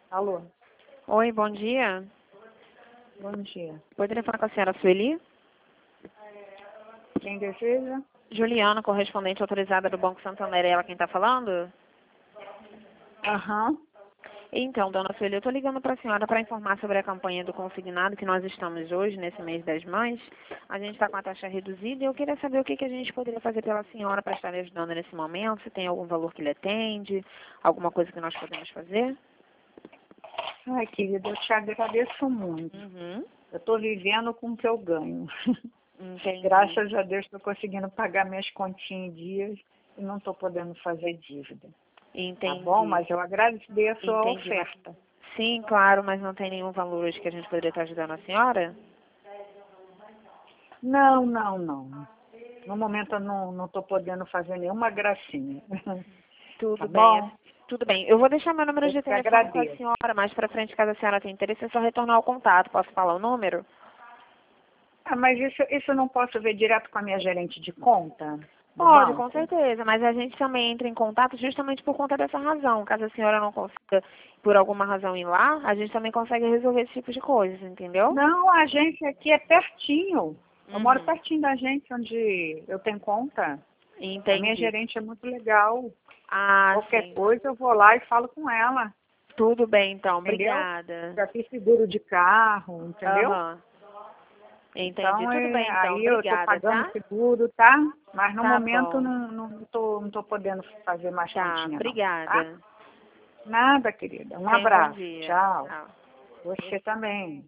Alô, Oi, bom dia. bom dia. Poderia falar com a senhora Sueli? Quem deseja? Juliana, correspondente autorizada do Banco Santander, é ela quem está falando? Aham. Então, dona Sueli, eu estou ligando para a senhora para informar sobre a campanha do consignado que nós estamos hoje, nesse mês das mães. A gente está com a taxa reduzida e eu queria saber o que a gente poderia fazer pela senhora para estar lhe ajudando nesse momento, se tem algum valor que lhe atende, alguma coisa que nós podemos fazer. Ai, querida, eu te agradeço muito. Uhum. Eu estou vivendo com o que eu ganho. Entendi. Graças a Deus estou conseguindo pagar minhas continhas em dias e não estou podendo fazer dívida. Tá Entendi. bom? Mas eu agradeço a sua Entendi. oferta. Sim, claro, mas não tem nenhum valor hoje que a gente poderia estar ajudando a senhora? Não. No momento eu não estou podendo fazer nenhuma gracinha. Tudo Tá bem, bom? tudo bem. Eu vou deixar meu número Eu de te telefone com a agradeço. senhora. Mais pra frente, caso a senhora tenha interesse, é só retornar o contato. Posso falar o número? Ah, mas isso eu não posso ver direto com a minha gerente de conta do Pode, com banco? certeza. Mas a gente também entra em contato justamente por conta dessa razão. Caso a senhora não consiga, por alguma razão, ir lá, a gente também consegue resolver esse tipo de coisas, entendeu? Não, a agência aqui é pertinho. Eu moro Uhum. pertinho da agência onde eu tenho conta. A minha Entendi. gerente é muito legal. Ah, Qualquer sim. coisa eu vou lá e falo com ela, Tudo bem, então. entendeu? Obrigada. Já fiz seguro de carro, entendeu? Aham. Entendi. Então, Tudo bem, então. aí eu estou Obrigada, pagando tá? seguro, tá? Mas no Tá momento bom. não tô podendo fazer mais Tá. continha não, tá? Obrigada. Nada, querida. Um Tenha um bom abraço. dia. Tchau. Tchau. Você também.